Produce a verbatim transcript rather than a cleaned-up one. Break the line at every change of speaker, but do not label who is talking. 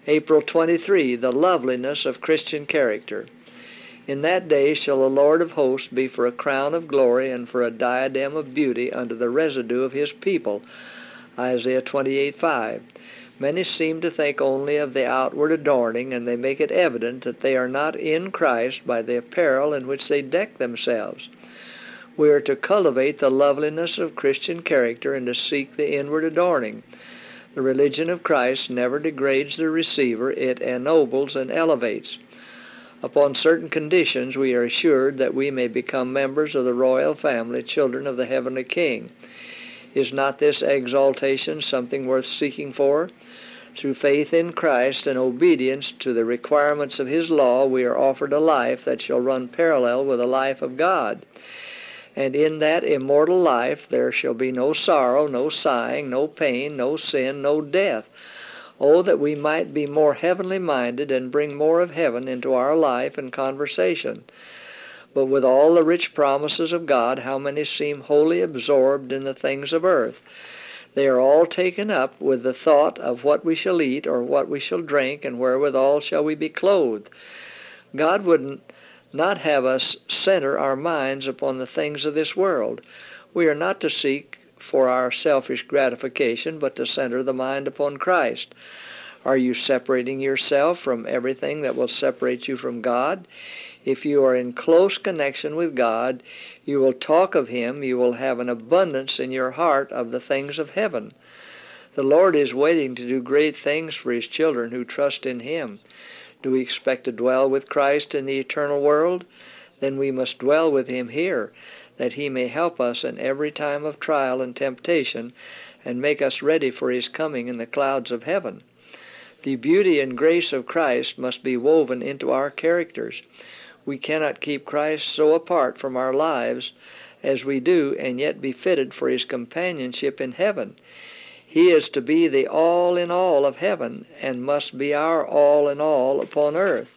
April twenty-third, the loveliness of Christian character. In that day shall the Lord of hosts be for a crown of glory and for a diadem of beauty unto the residue of his people. Isaiah twenty-eight five. Many seem to think only of the outward adorning, and they make it evident that they are not in Christ by the apparel in which they deck themselves. We are to cultivate the loveliness of Christian character and to seek the inward adorning. The religion of Christ never degrades the receiver, it ennobles and elevates. Upon certain conditions we are assured that we may become members of the royal family, children of the heavenly King. Is not this exaltation something worth seeking for? Through faith in Christ and obedience to the requirements of his law, we are offered a life that shall run parallel with the life of God. And in that immortal life there shall be no sorrow, no sighing, no pain, no sin, no death. Oh, that we might be more heavenly minded and bring more of heaven into our life and conversation. But with all the rich promises of God, how many seem wholly absorbed in the things of earth? They are all taken up with the thought of what we shall eat or what we shall drink, and wherewithal shall we be clothed. God would not have us center our minds upon the things of this world. We are not to seek for our selfish gratification, but to center the mind upon Christ. Are you separating yourself from everything that will separate you from God? If you are in close connection with God, you will talk of him, you will have an abundance in your heart of the things of heaven. The Lord is waiting to do great things for his children who trust in him. Do we expect to dwell with Christ in the eternal world? Then we must dwell with him here, that he may help us in every time of trial and temptation, and make us ready for his coming in the clouds of heaven. The beauty and grace of Christ must be woven into our characters. We cannot keep Christ so apart from our lives as we do, and yet be fitted for his companionship in heaven. He is to be the all in all of heaven, and must be our all in all upon earth.